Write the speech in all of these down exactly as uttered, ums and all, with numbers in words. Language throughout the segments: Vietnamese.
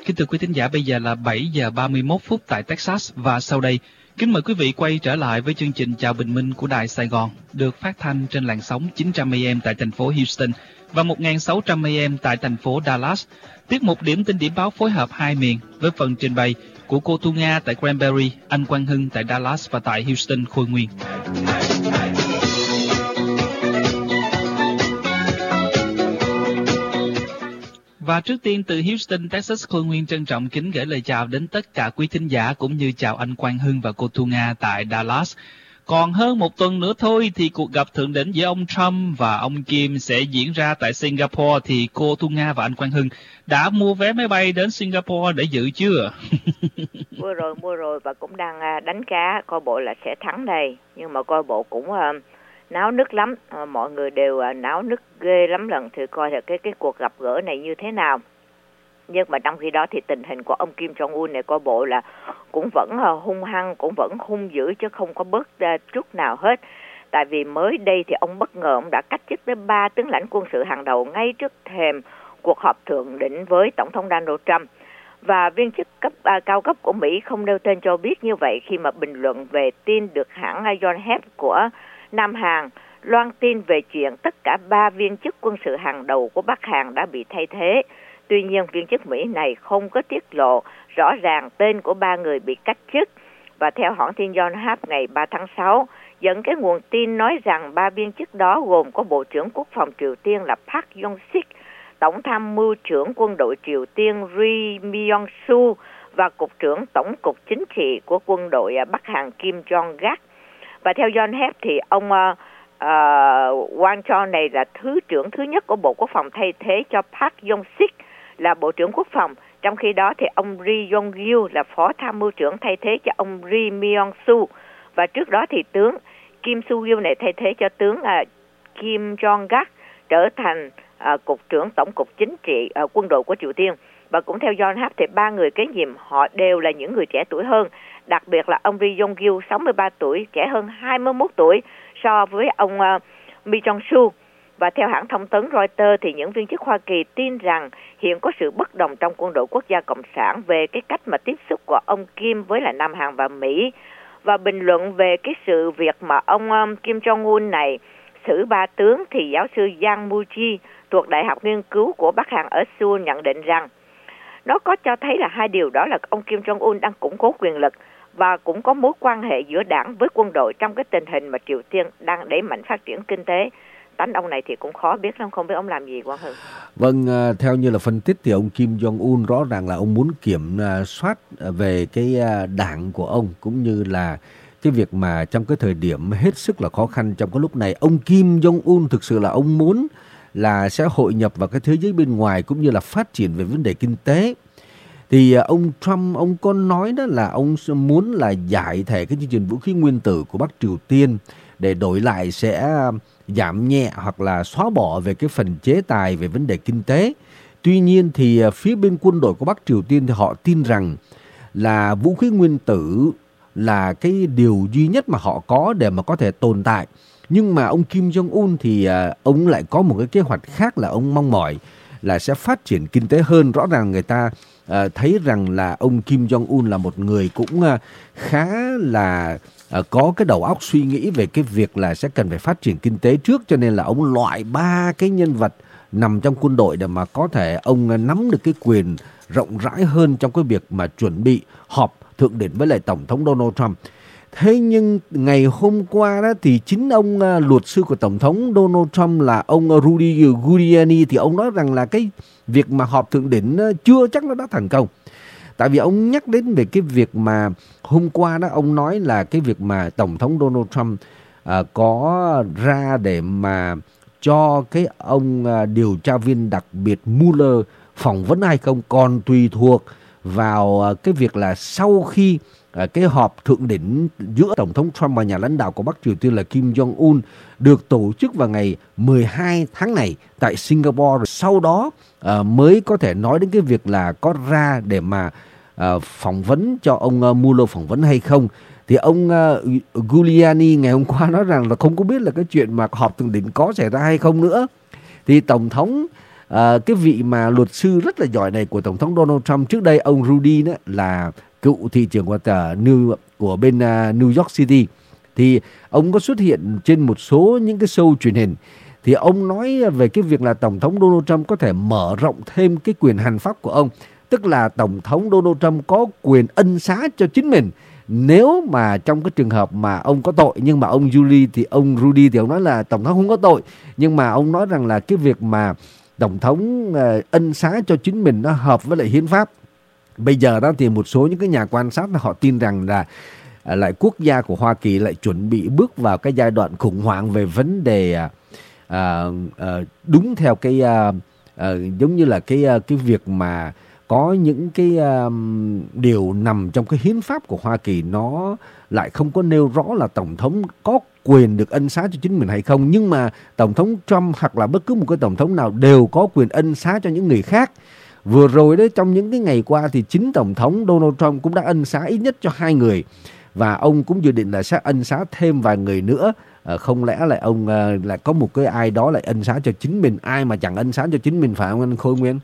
Kính thưa quý thính giả, bây giờ là bảy giờ ba mươi mốt phút tại Texas và sau đây, kính mời quý vị quay trở lại với chương trình Chào Bình Minh của Đài Sài Gòn, được phát thanh trên làn sóng chín trăm A M tại thành phố Houston và một nghìn sáu trăm A M tại thành phố Dallas. Tiết mục Điểm tin điểm báo phối hợp hai miền với phần trình bày của cô Thu Nga tại Cranberry, anh Quang Hưng tại Dallas và tại Houston, Khôi Nguyên. Và trước tiên từ Houston, Texas, Khôi Nguyên trân trọng kính gửi lời chào đến tất cả quý thính giả cũng như chào anh Quang Hưng và cô Thu Nga tại Dallas. Còn hơn một tuần nữa thôi thì cuộc gặp thượng đỉnh giữa ông Trump và ông Kim sẽ diễn ra tại Singapore, thì cô Thu Nga và anh Quang Hưng đã mua vé máy bay đến Singapore để dự chưa? Mua rồi, mua rồi và cũng đang đánh cá, coi bộ là sẽ thắng đây. Nhưng mà coi bộ cũng uh, náo nức lắm, uh, mọi người đều uh, náo nức ghê lắm lần, thì coi là cái, cái cuộc gặp gỡ này như thế nào. Nhưng mà trong khi đó thì tình hình của ông Kim Jong-un này coi bộ là cũng vẫn uh, hung hăng, cũng vẫn hung dữ chứ không có bớt uh, chút nào hết. Tại vì mới đây thì ông bất ngờ ông đã cách chức tới ba tướng lãnh quân sự hàng đầu ngay trước thềm cuộc họp thượng đỉnh với Tổng thống Donald Trump. Và viên chức cấp uh, cao cấp của Mỹ không nêu tên cho biết như vậy khi mà bình luận về tin được hãng Yonhap của Nam Hàn loan tin về chuyện tất cả ba viên chức quân sự hàng đầu của Bắc Hàn đã bị thay thế. Tuy nhiên, viên chức Mỹ này không có tiết lộ rõ ràng tên của ba người bị cách chức. Và theo hãng tin Yonhap ngày ba tháng sáu, dẫn cái nguồn tin nói rằng ba viên chức đó gồm có Bộ trưởng Quốc phòng Triều Tiên là Park Yong-sik, Tổng tham mưu trưởng quân đội Triều Tiên Ri Myong-su và Cục trưởng Tổng cục Chính trị của quân đội Bắc Hàn Kim Jong-gak. Và theo Yonhap thì ông uh, uh, Wang Chon này là thứ trưởng thứ nhất của Bộ Quốc phòng thay thế cho Park Yong-sik là Bộ trưởng Quốc phòng. Trong khi đó thì ông Ri Yong-gyu là Phó tham mưu trưởng thay thế cho ông Ri Myong-su. Và trước đó thì tướng Kim Su-gyu này thay thế cho tướng uh, Kim Jong-gak trở thành uh, Cục trưởng Tổng cục Chính trị uh, quân đội của Triều Tiên. Và cũng theo Yonhap thì ba người kế nhiệm họ đều là những người trẻ tuổi hơn. Đặc biệt là ông Ri Yong-gyu sáu mươi ba tuổi, trẻ hơn hai mươi mốt tuổi so với ông uh, Mi Jong-su. Và theo hãng thông tấn Reuters thì những viên chức Hoa Kỳ tin rằng hiện có sự bất đồng trong quân đội quốc gia Cộng sản về cái cách mà tiếp xúc của ông Kim với lại Nam Hàn và Mỹ. Và bình luận về cái sự việc mà ông um, Kim Jong-un này xử ba tướng thì giáo sư Yang Mu-ji thuộc Đại học Nghiên cứu của Bắc Hàn ở Seoul nhận định rằng nó có cho thấy là hai điều, đó là ông Kim Jong-un đang củng cố quyền lực và cũng có mối quan hệ giữa đảng với quân đội trong cái tình hình mà Triều Tiên đang đẩy mạnh phát triển kinh tế. Tánh ông này thì cũng khó biết lắm, không biết ông làm gì Quang Hưng. Vâng, theo như là phân tích thì ông Kim Jong-un rõ ràng là ông muốn kiểm soát về cái đảng của ông, cũng như là cái việc mà trong cái thời điểm hết sức là khó khăn trong cái lúc này, ông Kim Jong-un thực sự là ông muốn là sẽ hội nhập vào cái thế giới bên ngoài cũng như là phát triển về vấn đề kinh tế. Thì ông Trump, ông có nói đó là ông muốn là giải thể cái chương trình vũ khí nguyên tử của Bắc Triều Tiên để đổi lại sẽ giảm nhẹ hoặc là xóa bỏ về cái phần chế tài về vấn đề kinh tế. Tuy nhiên thì phía bên quân đội của Bắc Triều Tiên thì họ tin rằng là vũ khí nguyên tử là cái điều duy nhất mà họ có để mà có thể tồn tại. Nhưng mà ông Kim Jong-un thì ông lại có một cái kế hoạch khác, là ông mong mỏi là sẽ phát triển kinh tế hơn. Rõ ràng người ta uh, thấy rằng là ông Kim Jong-un là một người cũng uh, khá là uh, có cái đầu óc suy nghĩ về cái việc là sẽ cần phải phát triển kinh tế trước, cho nên là ông loại ba cái nhân vật nằm trong quân đội để mà có thể ông uh, nắm được cái quyền rộng rãi hơn trong cái việc mà chuẩn bị họp thượng đỉnh với lại Tổng thống Donald Trump. Thế nhưng ngày hôm qua đó thì chính ông uh, luật sư của Tổng thống Donald Trump là ông Rudy Giuliani thì ông nói rằng là cái việc mà họp thượng đỉnh uh, chưa chắc nó đã thành công. Tại vì ông nhắc đến về cái việc mà hôm qua đó ông nói là cái việc mà Tổng thống Donald Trump uh, có ra để mà cho cái ông uh, điều tra viên đặc biệt Mueller phỏng vấn hay không còn tùy thuộc vào uh, cái việc là sau khi cái họp thượng đỉnh giữa Tổng thống Trump và nhà lãnh đạo của Bắc Triều Tiên là Kim Jong-un được tổ chức vào ngày mười hai tháng này tại Singapore. Sau đó uh, mới có thể nói đến cái việc là có ra để mà uh, phỏng vấn cho ông uh, Mueller phỏng vấn hay không. Thì ông uh, Giuliani ngày hôm qua nói rằng là không có biết là cái chuyện mà họp thượng đỉnh có xảy ra hay không nữa. Thì Tổng thống À, cái vị mà luật sư rất là giỏi này của Tổng thống Donald Trump, trước đây ông Rudy đó là cựu thị trưởng của tờ New của bên uh, New York City, thì ông có xuất hiện trên một số những cái show truyền hình, thì ông nói về cái việc là Tổng thống Donald Trump có thể mở rộng thêm cái quyền hành pháp của ông, tức là Tổng thống Donald Trump có quyền ân xá cho chính mình nếu mà trong cái trường hợp mà ông có tội. Nhưng mà ông Julie thì ông Rudy thì ông nói là Tổng thống không có tội, nhưng mà ông nói rằng là cái việc mà Tổng thống uh, ân xá cho chính mình nó hợp với lại hiến pháp. Bây giờ đó thì một số những cái nhà quan sát họ tin rằng là uh, lại quốc gia của Hoa Kỳ lại chuẩn bị bước vào cái giai đoạn khủng hoảng về vấn đề uh, uh, uh, đúng theo cái uh, uh, giống như là cái uh, cái việc mà có những cái uh, điều nằm trong cái hiến pháp của Hoa Kỳ nó lại không có nêu rõ là Tổng thống có quyền được ân xá cho chính mình hay không. Nhưng mà Tổng thống Trump hoặc là bất cứ một cái Tổng thống nào đều có quyền ân xá cho những người khác. Vừa rồi đấy, trong những cái ngày qua thì chính Tổng thống Donald Trump cũng đã ân xá ít nhất cho hai người. Và ông cũng dự định là sẽ ân xá thêm vài người nữa. À, không lẽ lại ông uh, lại có một cái ai đó lại ân xá cho chính mình. Ai mà chẳng ân xá cho chính mình, phải không anh Khôi Nguyên?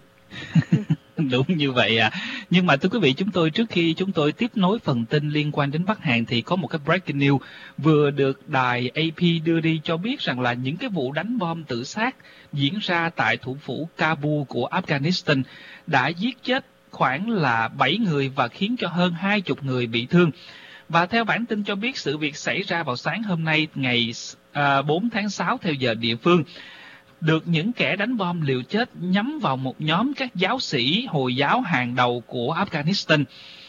Đúng như vậy à. Nhưng mà thưa quý vị, chúng tôi trước khi chúng tôi tiếp nối phần tin liên quan đến Bắc Hàn thì có một cái breaking news vừa được đài a pê đưa đi cho biết rằng là những cái vụ đánh bom tự sát diễn ra tại thủ phủ Kabul của Afghanistan đã giết chết khoảng là bảy người và khiến cho hơn hai mươi người bị thương. Và theo bản tin cho biết, sự việc xảy ra vào sáng hôm nay ngày à, bốn tháng sáu theo giờ địa phương. Được những kẻ đánh bom liều chết nhắm vào một nhóm các giáo sĩ Hồi giáo hàng đầu của Afghanistan.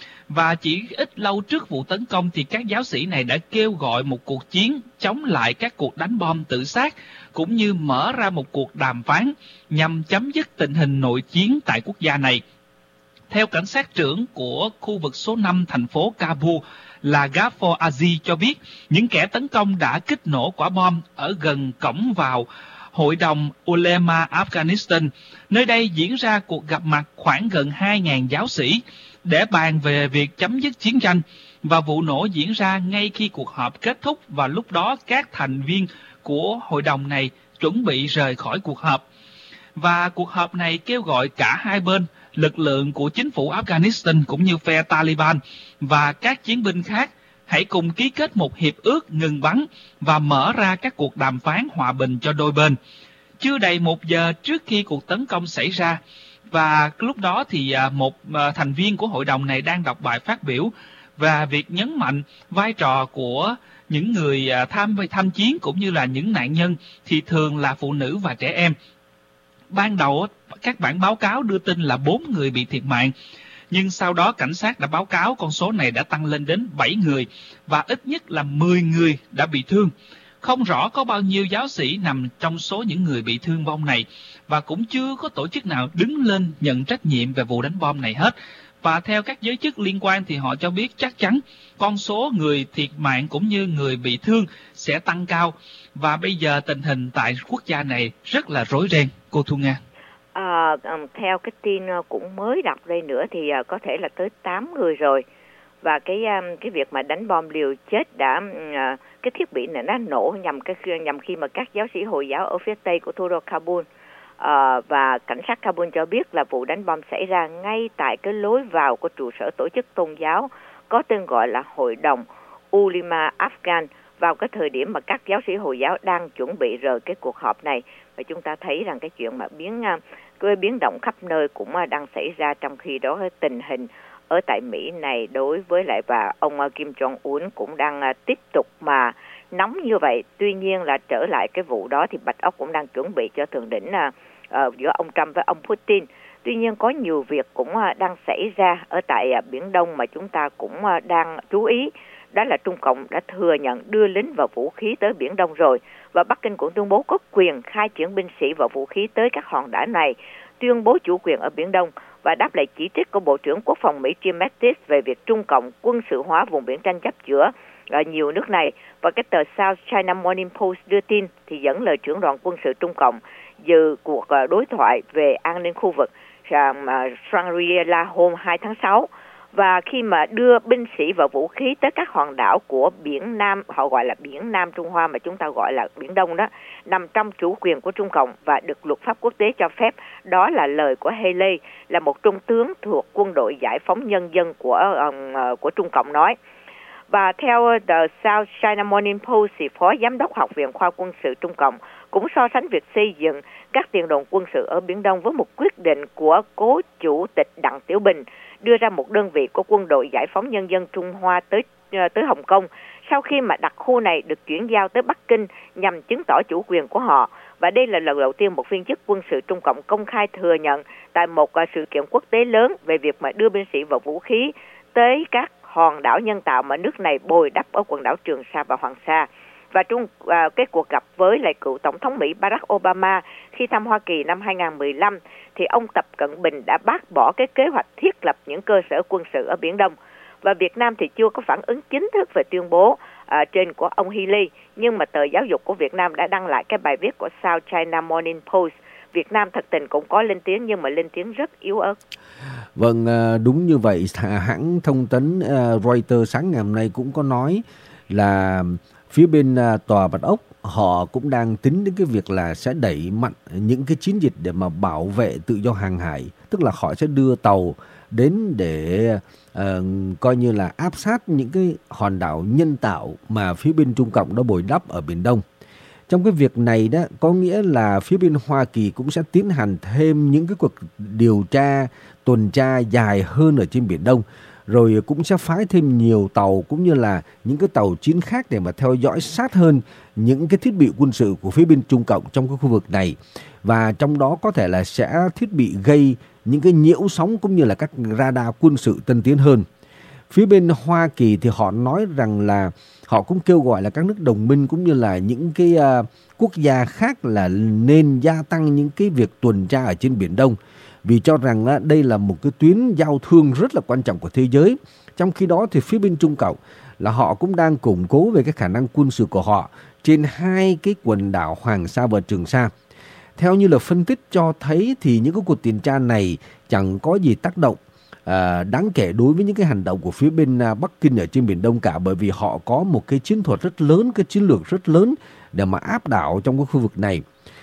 Và chỉ ít lâu trước vụ tấn công thì các giáo sĩ này đã kêu gọi một cuộc chiến chống lại các cuộc đánh bom tự sát, cũng như mở ra một cuộc đàm phán nhằm chấm dứt tình hình nội chiến tại quốc gia này. Theo cảnh sát trưởng của khu vực số năm thành phố Kabul là Ghaffar Aziz cho biết, những kẻ tấn công đã kích nổ quả bom ở gần cổng vào Hội đồng Ulema Afghanistan. Nơi đây diễn ra cuộc gặp mặt khoảng gần hai nghìn giáo sĩ để bàn về việc chấm dứt chiến tranh. Và vụ nổ diễn ra ngay khi cuộc họp kết thúc, và lúc đó các thành viên của hội đồng này chuẩn bị rời khỏi cuộc họp. Và cuộc họp này kêu gọi cả hai bên, lực lượng của chính phủ Afghanistan cũng như phe Taliban và các chiến binh khác, hãy cùng ký kết một hiệp ước ngừng bắn và mở ra các cuộc đàm phán hòa bình cho đôi bên. Chưa đầy một giờ trước khi cuộc tấn công xảy ra, và lúc đó thì một thành viên của hội đồng này đang đọc bài phát biểu và việc nhấn mạnh vai trò của những người tham tham chiến cũng như là những nạn nhân thì thường là phụ nữ và trẻ em. Ban đầu các bản báo cáo đưa tin là bốn người bị thiệt mạng, nhưng sau đó cảnh sát đã báo cáo con số này đã tăng lên đến bảy người và ít nhất là mười người đã bị thương. Không rõ có bao nhiêu giáo sĩ nằm trong số những người bị thương vong này, và cũng chưa có tổ chức nào đứng lên nhận trách nhiệm về vụ đánh bom này hết. Và theo các giới chức liên quan thì họ cho biết chắc chắn con số người thiệt mạng cũng như người bị thương sẽ tăng cao. Và bây giờ tình hình tại quốc gia này rất là rối ren. Cô Thu Nga. À, theo cái tin cũng mới đọc đây nữa thì có thể là tới tám người rồi. Và cái cái việc mà đánh bom liều chết đã cái thiết bị này nó nổ nhằm cái nhằm khi mà các giáo sĩ Hồi giáo ở phía tây của thủ đô Kabul. À, và cảnh sát Kabul cho biết là vụ đánh bom xảy ra ngay tại cái lối vào của trụ sở tổ chức tôn giáo có tên gọi là Hội đồng Ulema Afghan, vào cái thời điểm mà các giáo sĩ Hồi giáo đang chuẩn bị rời cái cuộc họp này. Và chúng ta thấy rằng cái chuyện mà biến cái biến động khắp nơi cũng đang xảy ra, trong khi đó cái tình hình ở tại Mỹ này đối với lại và ông Kim Jong-un cũng đang tiếp tục mà nóng như vậy. Tuy nhiên là trở lại cái vụ đó thì Bạch Ốc cũng đang chuẩn bị cho thượng đỉnh uh, giữa ông Trump với ông Putin. Tuy nhiên có nhiều việc cũng uh, đang xảy ra ở tại uh, Biển Đông mà chúng ta cũng uh, đang chú ý. Đó là Trung Cộng đã thừa nhận đưa lính và vũ khí tới Biển Đông rồi, và Bắc Kinh cũng tuyên bố có quyền khai triển binh sĩ và vũ khí tới các hòn đảo này, tuyên bố chủ quyền ở Biển Đông và đáp lại chỉ trích của Bộ trưởng Quốc phòng Mỹ Jim Mattis về việc Trung Cộng quân sự hóa vùng biển tranh chấp giữa ở nhiều nước này. Và cái tờ South China Morning Post đưa tin thì dẫn lời trưởng đoàn quân sự Trung Cộng dự cuộc đối thoại về an ninh khu vực Shangri-La hôm hai tháng sáu. Và khi mà đưa binh sĩ và vũ khí tới các hòn đảo của biển Nam, họ gọi là biển Nam Trung Hoa mà chúng ta gọi là Biển Đông đó, nằm trong chủ quyền của Trung Cộng và được luật pháp quốc tế cho phép. Đó là lời của Haley, là một trung tướng thuộc quân đội giải phóng nhân dân của um, của Trung Cộng nói. Và theo The South China Morning Post, thì Phó Giám đốc Học viện Khoa Quân sự Trung Cộng cũng so sánh việc xây dựng các tiền đồn quân sự ở Biển Đông với một quyết định của cố chủ tịch Đặng Tiểu Bình đưa ra một đơn vị của quân đội giải phóng nhân dân Trung Hoa tới tới Hồng Kông sau khi mà đặc khu này được chuyển giao tới Bắc Kinh nhằm chứng tỏ chủ quyền của họ. Và đây là lần đầu tiên một viên chức quân sự Trung Cộng công khai thừa nhận tại một sự kiện quốc tế lớn về việc mà đưa binh sĩ và vũ khí tới các hòn đảo nhân tạo mà nước này bồi đắp ở quần đảo Trường Sa và Hoàng Sa. Và trong à, cái cuộc gặp với lại cựu Tổng thống Mỹ Barack Obama khi thăm Hoa Kỳ năm hai không một lăm, thì ông Tập Cận Bình đã bác bỏ cái kế hoạch thiết lập những cơ sở quân sự ở Biển Đông. Và Việt Nam thì chưa có phản ứng chính thức về tuyên bố à, trên của ông Healy, nhưng mà tờ Giáo dục của Việt Nam đã đăng lại cái bài viết của South China Morning Post. Việt Nam thật tình cũng có lên tiếng, nhưng mà lên tiếng rất yếu ớt. Vâng, đúng như vậy. Hãng thông tấn Reuters sáng ngày hôm nay cũng có nói là phía bên Tòa Bạch Ốc họ cũng đang tính đến cái việc là sẽ đẩy mạnh những cái chiến dịch để mà bảo vệ tự do hàng hải. Tức là họ sẽ đưa tàu đến để uh, coi như là áp sát những cái hòn đảo nhân tạo mà phía bên Trung Cộng đã bồi đắp ở Biển Đông. Trong cái việc này đó, có nghĩa là phía bên Hoa Kỳ cũng sẽ tiến hành thêm những cái cuộc điều tra, tuần tra dài hơn ở trên Biển Đông. Rồi cũng sẽ phái thêm nhiều tàu cũng như là những cái tàu chiến khác để mà theo dõi sát hơn những cái thiết bị quân sự của phía bên Trung Cộng trong cái khu vực này. Và trong đó có thể là sẽ thiết bị gây những cái nhiễu sóng cũng như là các radar quân sự tân tiến hơn. Phía bên Hoa Kỳ thì họ nói rằng là họ cũng kêu gọi là các nước đồng minh cũng như là những cái uh, quốc gia khác là nên gia tăng những cái việc tuần tra ở trên Biển Đông. Vì cho rằng uh, đây là một cái tuyến giao thương rất là quan trọng của thế giới. Trong khi đó thì phía bên Trung Cộng là họ cũng đang củng cố về cái khả năng quân sự của họ trên hai cái quần đảo Hoàng Sa và Trường Sa. Theo như là phân tích cho thấy thì những cái cuộc tuần tra này chẳng có gì tác động À, đáng kể đối với những cái hành động của phía bên à, Bắc Kinh ở trên Biển Đông cả, bởi vì họ có một cái chiến thuật rất lớn, cái chiến lược rất lớn để mà áp đảo trong cái khu vực này.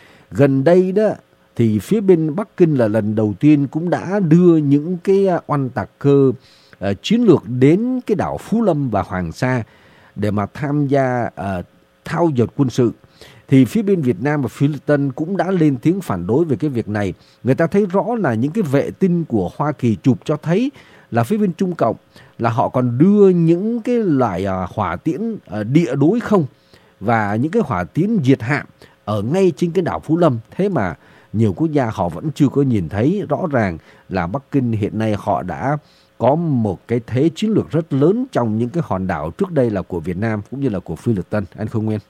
Gần đây đó thì phía bên Bắc Kinh là lần đầu tiên cũng đã đưa những cái à, oanh tạc cơ à, chiến lược đến cái đảo Phú Lâm và Hoàng Sa để mà tham gia à, thao dượt quân sự. Thì phía bên Việt Nam và Philippines cũng đã lên tiếng phản đối về cái việc này. Người ta thấy rõ là những cái vệ tinh của Hoa Kỳ chụp cho thấy là phía bên Trung Cộng là họ còn đưa những cái loại hỏa tiễn địa đối không và những cái hỏa tiễn diệt hạm ở ngay trên cái đảo Phú Lâm. Thế mà nhiều quốc gia họ vẫn chưa có nhìn thấy rõ ràng là Bắc Kinh hiện nay họ đã có một cái thế chiến lược rất lớn trong những cái hòn đảo trước đây là của Việt Nam cũng như là của Philippines. Anh Phương Nguyên.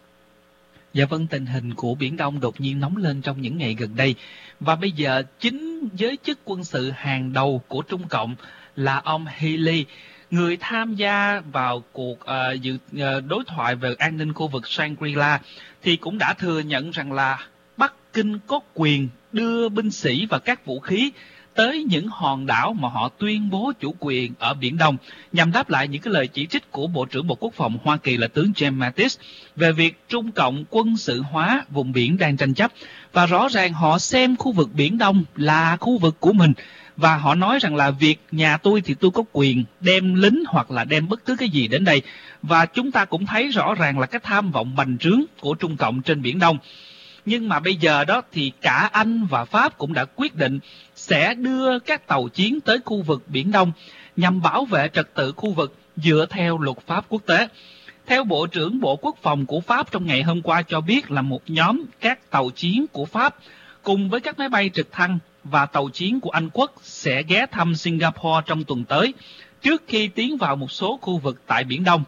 Dạ vâng, tình hình của Biển Đông đột nhiên nóng lên trong những ngày gần đây. Và bây giờ chính giới chức quân sự hàng đầu của Trung Cộng là ông Healy, người tham gia vào cuộc uh, dự, uh, đối thoại về an ninh khu vực Shangri-La, thì cũng đã thừa nhận rằng là Bắc Kinh có quyền đưa binh sĩ và các vũ khí tới những hòn đảo mà họ tuyên bố chủ quyền ở Biển Đông, nhằm đáp lại những cái lời chỉ trích của Bộ trưởng Bộ Quốc phòng Hoa Kỳ là tướng James Mattis về việc Trung Cộng quân sự hóa vùng biển đang tranh chấp. Và rõ ràng họ xem khu vực Biển Đông là khu vực của mình, và họ nói rằng là việc nhà tôi thì tôi có quyền đem lính hoặc là đem bất cứ cái gì đến đây. Và chúng ta cũng thấy rõ ràng là cái tham vọng bành trướng của Trung Cộng trên Biển Đông. Nhưng mà bây giờ đó thì cả Anh và Pháp cũng đã quyết định sẽ đưa các tàu chiến tới khu vực Biển Đông nhằm bảo vệ trật tự khu vực dựa theo luật pháp quốc tế. Theo Bộ trưởng Bộ Quốc phòng của Pháp trong ngày hôm qua cho biết là một nhóm các tàu chiến của Pháp cùng với các máy bay trực thăng và tàu chiến của Anh Quốc sẽ ghé thăm Singapore trong tuần tới trước khi tiến vào một số khu vực tại Biển Đông.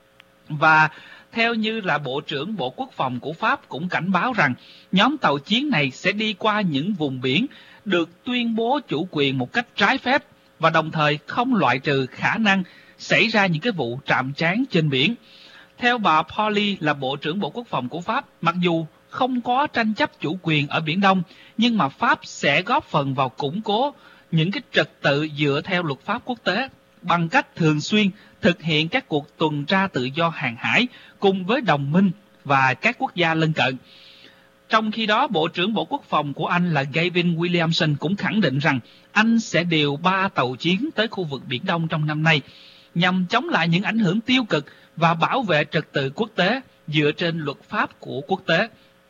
Và theo như là Bộ trưởng Bộ Quốc phòng của Pháp cũng cảnh báo rằng nhóm tàu chiến này sẽ đi qua những vùng biển được tuyên bố chủ quyền một cách trái phép, và đồng thời không loại trừ khả năng xảy ra những cái vụ chạm trán trên biển. Theo bà Pauli là Bộ trưởng Bộ Quốc phòng của Pháp, mặc dù không có tranh chấp chủ quyền ở Biển Đông, nhưng mà Pháp sẽ góp phần vào củng cố những cái trật tự dựa theo luật pháp quốc tế. bằng cách thường xuyên thực hiện các cuộc tuần tra tự do hàng hải cùng với đồng minh và các quốc gia lân cận. Trong khi đó, Bộ trưởng Bộ Quốc phòng của Anh là Gavin Williamson cũng khẳng định rằng Anh sẽ điều ba tàu chiến tới khu vực Biển Đông trong năm nay nhằm chống lại những ảnh hưởng tiêu cực và bảo vệ trật tự quốc tế dựa trên luật pháp của quốc tế.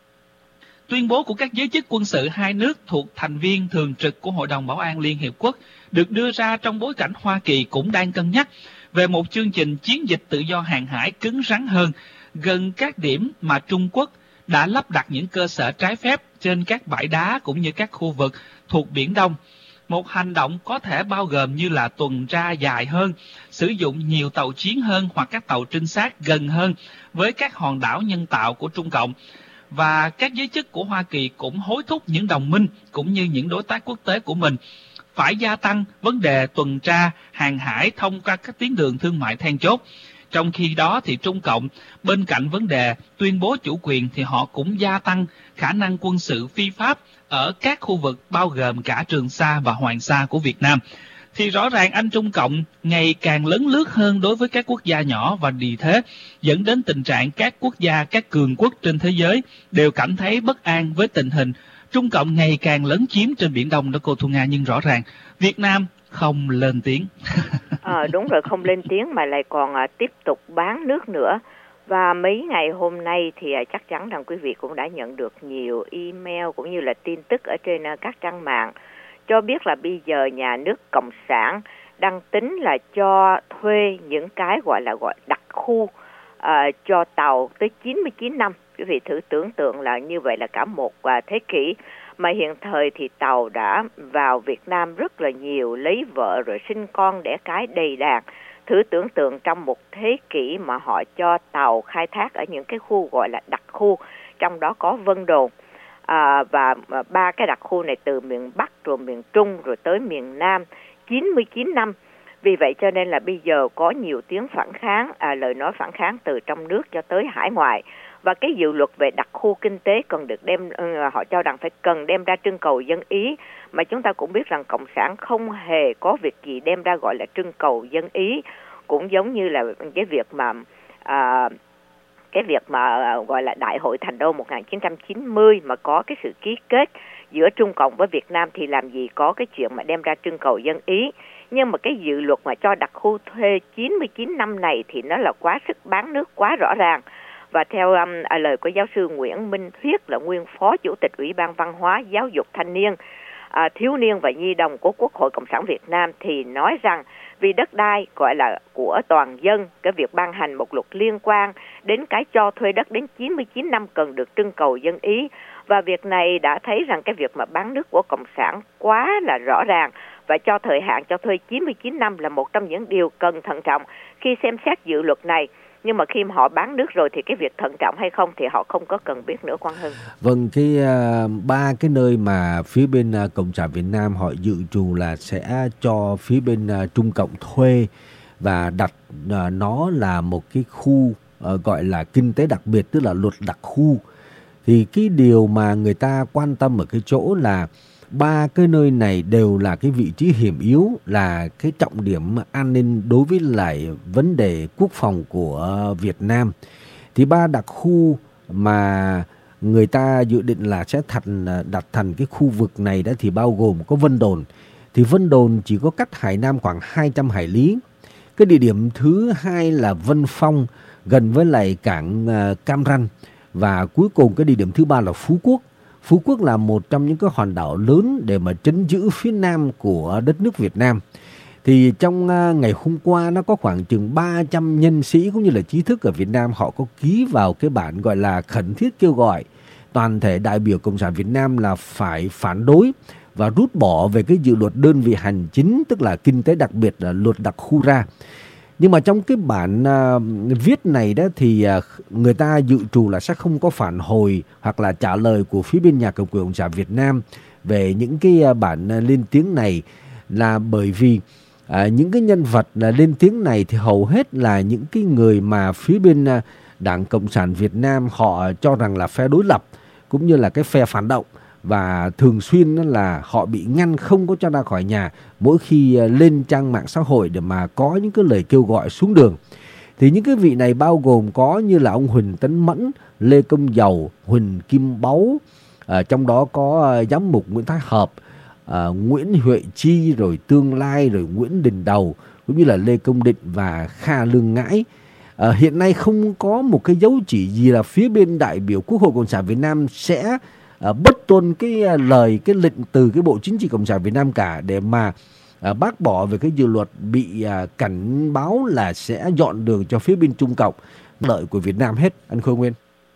Tuyên bố của các giới chức quân sự hai nước thuộc thành viên thường trực của Hội đồng Bảo an Liên Hiệp Quốc được đưa ra trong bối cảnh Hoa Kỳ cũng đang cân nhắc về một chương trình chiến dịch tự do hàng hải cứng rắn hơn gần các điểm mà Trung Quốc đã lắp đặt những cơ sở trái phép trên các bãi đá cũng như các khu vực thuộc Biển Đông. Một hành động có thể bao gồm như là tuần tra dài hơn, sử dụng nhiều tàu chiến hơn hoặc các tàu trinh sát gần hơn với các hòn đảo nhân tạo của Trung Cộng. Và các giới chức của Hoa Kỳ cũng hối thúc những đồng minh cũng như những đối tác quốc tế của mình phải gia tăng vấn đề tuần tra hàng hải thông qua các tuyến đường thương mại then chốt. Trong khi đó thì Trung Cộng bên cạnh vấn đề tuyên bố chủ quyền thì họ cũng gia tăng khả năng quân sự phi pháp ở các khu vực bao gồm cả Trường Sa và Hoàng Sa của Việt Nam. Thì rõ ràng Anh Trung Cộng ngày càng lấn lướt hơn đối với các quốc gia nhỏ, và vì thế dẫn đến tình trạng các quốc gia, các cường quốc trên thế giới đều cảm thấy bất an với tình hình Trung Cộng ngày càng lấn chiếm trên Biển Đông đó cô Thu Nga. Nhưng rõ ràng Việt Nam không lên tiếng. À, đúng rồi, không lên tiếng mà lại còn à, tiếp tục bán nước nữa. Và mấy ngày hôm nay thì à, chắc chắn rằng quý vị cũng đã nhận được nhiều email cũng như là tin tức ở trên à, các trang mạng cho biết là bây giờ nhà nước Cộng sản đang tính là cho thuê những cái gọi là gọi đặc khu à, cho tàu tới chín mươi chín năm. Quý vị thử tưởng tượng là như vậy là cả một à, thế kỷ. Mà hiện thời thì tàu đã vào Việt Nam rất là nhiều, lấy vợ rồi sinh con đẻ cái đầy đàn. Thử tưởng tượng trong một thế kỷ mà họ cho tàu khai thác ở những cái khu gọi là đặc khu, trong đó có Vân Đồn. À, và ba cái đặc khu này từ miền Bắc rồi miền Trung rồi tới miền Nam, chín mươi chín năm. Vì vậy cho nên là bây giờ có nhiều tiếng phản kháng, à, lời nói phản kháng từ trong nước cho tới hải ngoại. Và cái dự luật về đặc khu kinh tế cần được đem, họ cho rằng phải cần đem ra trưng cầu dân ý. Mà chúng ta cũng biết rằng Cộng sản không hề có việc gì đem ra gọi là trưng cầu dân ý. Cũng giống như là cái việc mà à, cái việc mà gọi là Đại hội Thành Đô một nghìn chín trăm chín mươi mà có cái sự ký kết giữa Trung Cộng với Việt Nam thì làm gì có cái chuyện mà đem ra trưng cầu dân ý. Nhưng mà cái dự luật mà cho đặc khu thuê chín mươi chín năm này thì nó là quá sức bán nước quá rõ ràng. Và theo um, à, lời của giáo sư Nguyễn Minh Thuyết là nguyên phó chủ tịch Ủy ban Văn hóa, Giáo dục Thanh niên, à, Thiếu niên và Nhi đồng của Quốc hội Cộng sản Việt Nam thì nói rằng vì đất đai gọi là của toàn dân, cái việc ban hành một luật liên quan đến cái cho thuê đất đến chín mươi chín năm cần được trưng cầu dân ý. Và việc này đã thấy rằng cái việc mà bán nước của Cộng sản quá là rõ ràng và cho thời hạn cho thuê chín mươi chín năm là một trong những điều cần thận trọng khi xem xét dự luật này. Nhưng mà khi mà họ bán nước rồi thì cái việc thận trọng hay không thì họ không có cần biết nữa, Quang Hưng. Vâng, cái uh, ba cái nơi mà phía bên uh, Cộng sản Việt Nam họ dự trù là sẽ cho phía bên uh, Trung Cộng thuê và đặt uh, nó là một cái khu uh, gọi là kinh tế đặc biệt, tức là luật đặc khu. Thì cái điều mà người ta quan tâm ở cái chỗ là ba cái nơi này đều là cái vị trí hiểm yếu, là cái trọng điểm an ninh đối với lại vấn đề quốc phòng của Việt Nam. Thì ba đặc khu mà người ta dự định là sẽ thành đặt thành cái khu vực này đó thì bao gồm có Vân Đồn. Thì Vân Đồn chỉ có cách Hải Nam khoảng hai trăm hải lý. Cái địa điểm thứ hai là Vân Phong, gần với lại cảng Cam Ranh. Và cuối cùng cái địa điểm thứ ba là Phú Quốc. Phú Quốc là một trong những cái hòn đảo lớn để mà trấn giữ phía nam của đất nước Việt Nam. Thì trong ngày hôm qua nó có khoảng chừng ba trăm nhân sĩ cũng như là trí thức ở Việt Nam họ có ký vào cái bản gọi là khẩn thiết kêu gọi toàn thể đại biểu Cộng sản Việt Nam là phải phản đối và rút bỏ về cái dự luật đơn vị hành chính, tức là kinh tế đặc biệt là luật đặc khu ra. Nhưng mà trong cái bản uh, viết này đó thì uh, người ta dự trù là sẽ không có phản hồi hoặc là trả lời của phía bên nhà cầm quyền Cộng sản Việt Nam về những cái uh, bản uh, lên tiếng này, là bởi vì uh, những cái nhân vật uh, lên tiếng này thì hầu hết là những cái người mà phía bên uh, Đảng Cộng sản Việt Nam họ cho rằng là phe đối lập cũng như là cái phe phản động, và thường xuyên là họ bị ngăn không có cho ra khỏi nhà mỗi khi lên trang mạng xã hội để mà có những cái lời kêu gọi xuống đường. Thì những cái vị này bao gồm có như là ông Huỳnh Tấn Mẫn, Lê Công Dầu, Huỳnh Kim Báu, à, trong đó có giám mục Nguyễn Thái Hợp, à, Nguyễn Huệ Chi, rồi Tương Lai, rồi Nguyễn Đình Đầu, cũng như là Lê Công Định và Kha Lương Ngãi. À, hiện nay không có một cái dấu chỉ gì là phía bên đại biểu Quốc hội Cộng sản Việt Nam sẽ à, bất tuân cái à, lời, cái lệnh từ cái Bộ Chính trị Cộng sản Việt Nam cả, để mà à, bác bỏ về cái dự luật bị à, cảnh báo là sẽ dọn đường cho phía bên Trung Cộng, lợi của Việt Nam hết. Anh Khôi Nguyên.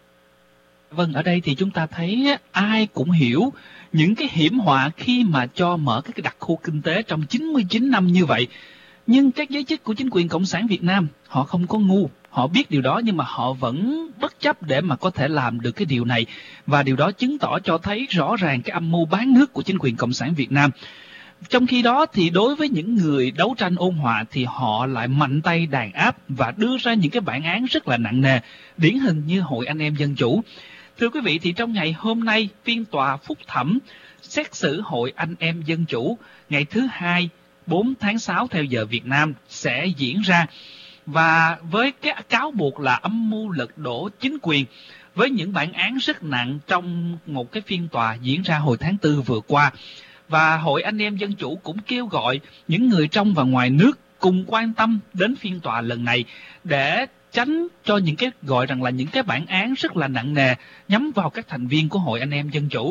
Vâng, ở đây thì chúng ta thấy ai cũng hiểu những cái hiểm họa khi mà cho mở cái đặc khu kinh tế trong chín mươi chín năm như vậy. Nhưng các giới chức của chính quyền Cộng sản Việt Nam, họ không có ngu, họ biết điều đó nhưng mà họ vẫn bất chấp để mà có thể làm được cái điều này. Và điều đó chứng tỏ cho thấy rõ ràng cái âm mưu bán nước của chính quyền Cộng sản Việt Nam. Trong khi đó thì đối với những người đấu tranh ôn hòa thì họ lại mạnh tay đàn áp và đưa ra những cái bản án rất là nặng nề, điển hình như Hội Anh em Dân Chủ. Thưa quý vị, thì trong ngày hôm nay, phiên tòa phúc thẩm xét xử Hội Anh em Dân Chủ ngày thứ hai, bốn tháng sáu theo giờ Việt Nam sẽ diễn ra. Và với cái cáo buộc là âm mưu lật đổ chính quyền, với những bản án rất nặng trong một cái phiên tòa diễn ra hồi tháng tư vừa qua. Và Hội Anh em Dân Chủ cũng kêu gọi những người trong và ngoài nước cùng quan tâm đến phiên tòa lần này để tránh cho những cái gọi rằng là những cái bản án rất là nặng nề nhắm vào các thành viên của Hội Anh em Dân Chủ.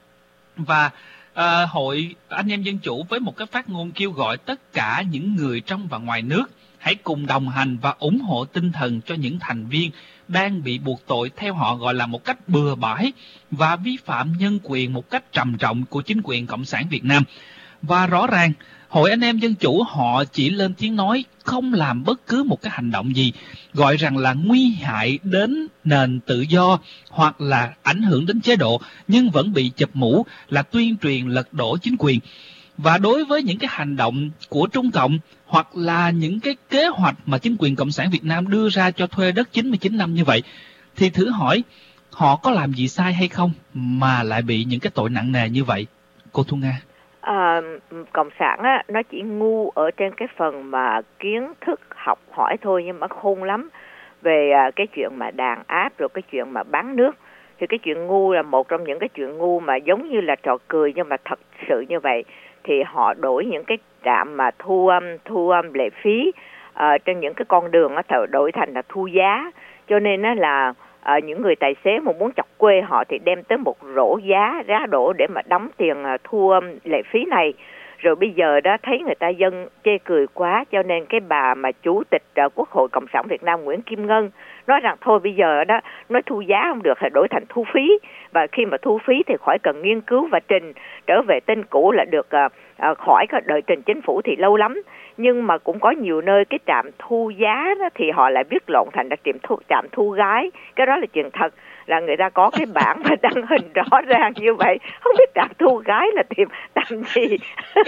Và à, Hội Anh em Dân Chủ với một cái phát ngôn kêu gọi tất cả những người trong và ngoài nước hãy cùng đồng hành và ủng hộ tinh thần cho những thành viên đang bị buộc tội theo họ gọi là một cách bừa bãi và vi phạm nhân quyền một cách trầm trọng của chính quyền Cộng sản Việt Nam. Và rõ ràng Hội Anh em Dân Chủ họ chỉ lên tiếng nói, không làm bất cứ một cái hành động gì gọi rằng là nguy hại đến nền tự do hoặc là ảnh hưởng đến chế độ, nhưng vẫn bị chụp mũ là tuyên truyền lật đổ chính quyền. Và đối với những cái hành động của Trung Cộng hoặc là những cái kế hoạch mà chính quyền Cộng sản Việt Nam đưa ra cho thuê đất chín mươi chín năm như vậy, thì thử hỏi họ có làm gì sai hay không mà lại bị những cái tội nặng nề như vậy, cô Thu Nga? À, Cộng sản á, nó chỉ ngu ở trên cái phần mà kiến thức học hỏi thôi, nhưng mà khôn lắm về à, cái chuyện mà đàn áp rồi cái chuyện mà bán nước. Thì cái chuyện ngu là một trong những cái chuyện ngu mà giống như là trò cười nhưng mà thật sự như vậy. Thì họ đổi những cái trạm mà thu âm thu âm lệ phí uh, trên những cái con đường đó, đổi thành là thu giá. Cho nên đó là uh, những người tài xế mà muốn chọc quê họ thì đem tới một rổ giá giá đổ để mà đóng tiền uh, thu âm lệ phí này. Rồi bây giờ đó thấy người ta dân chê cười quá, cho nên cái bà mà chủ tịch uh, Quốc hội Cộng sản Việt Nam Nguyễn Kim Ngân nói rằng thôi bây giờ đó nói thu giá không được thì đổi thành thu phí, và khi mà thu phí thì khỏi cần nghiên cứu và trình trở về tên cũ là được, uh, uh, khỏi có đợi trình chính phủ thì lâu lắm. Nhưng mà cũng có nhiều nơi cái trạm thu giá đó thì họ lại viết lộn thành là trạm thu, trạm thu gái. Cái đó là chuyện thật, là người ta có cái bảng mà đăng hình rõ ràng như vậy, không biết trạm thu gái là tìm làm gì.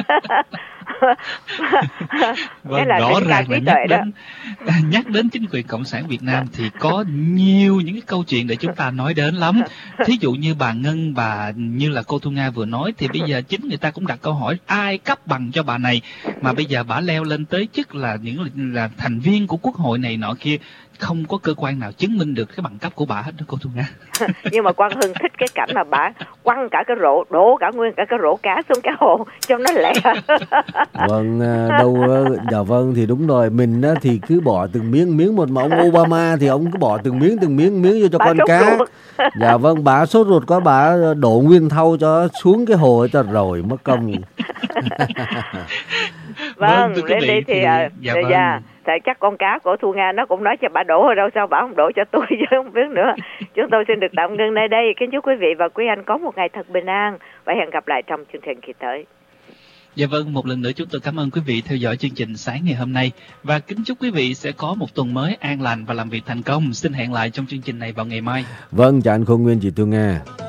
Vâng, rõ ràng là nhắc đến, nhắc đến chính quyền Cộng sản Việt Nam thì có nhiều những cái câu chuyện để chúng ta nói đến lắm. Thí dụ như bà Ngân, bà như là cô Thu Nga vừa nói, thì bây giờ chính người ta cũng đặt câu hỏi ai cấp bằng cho bà này mà bây giờ bà leo lên tới chức là những là thành viên của Quốc hội này nọ kia, không có cơ quan nào chứng minh được cái bằng cấp của bà hết đó cô Thu Nga. Nhưng mà Quang Hưng thích cái cảnh mà bà quăng cả cái rổ, đổ cả nguyên cả cái rổ cá xuống cái hồ cho nó lẹ. Vâng, đâu, dạ vâng thì đúng rồi, mình á, thì cứ bỏ từng miếng miếng một, mà ông Obama thì ông cứ bỏ từng miếng từng miếng miếng vô cho bà con cá. Ruột. Dạ vâng, bà sốt ruột quá, bà đổ nguyên thau cho xuống cái hồ cho rồi mất công. Vâng, đến đây thì, thì dạ, vâng. dạ, thì chắc con cá của Thu Nga nó cũng nói cho bà đổ ở đâu, sao bà không đổ cho tôi chứ không biết nữa. Chúng tôi xin được tạm ngưng nơi đây. Kính chúc quý vị và quý anh có một ngày thật bình an và hẹn gặp lại trong chương trình kỳ tới. Dạ vâng, một lần nữa chúng tôi cảm ơn quý vị theo dõi chương trình sáng ngày hôm nay và kính chúc quý vị sẽ có một tuần mới an lành và làm việc thành công. Xin hẹn lại trong chương trình này vào ngày mai. Vâng, chào anh Khôn Nguyên, chị Thu Nga.